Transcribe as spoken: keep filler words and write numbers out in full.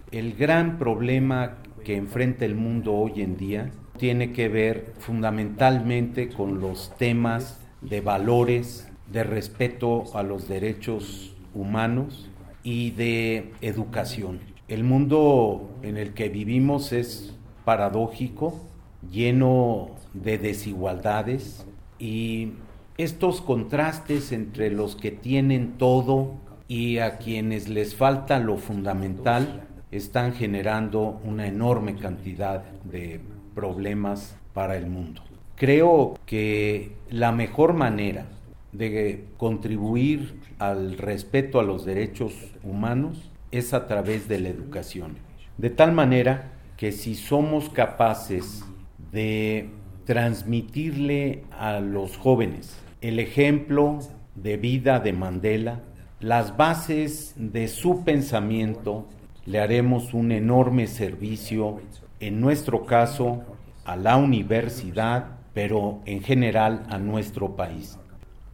El gran problema que enfrenta el mundo hoy en día tiene que ver fundamentalmente con los temas de valores, de respeto a los derechos humanos y de educación. El mundo en el que vivimos es paradójico, lleno de desigualdades, y estos contrastes entre los que tienen todo y a quienes les falta lo fundamental están generando una enorme cantidad de problemas para el mundo. Creo que la mejor manera de contribuir al respeto a los derechos humanos es a través de la educación. De tal manera que si somos capaces de transmitirle a los jóvenes el ejemplo de vida de Mandela, las bases de su pensamiento, le haremos un enorme servicio, en nuestro caso, a la universidad, pero en general a nuestro país.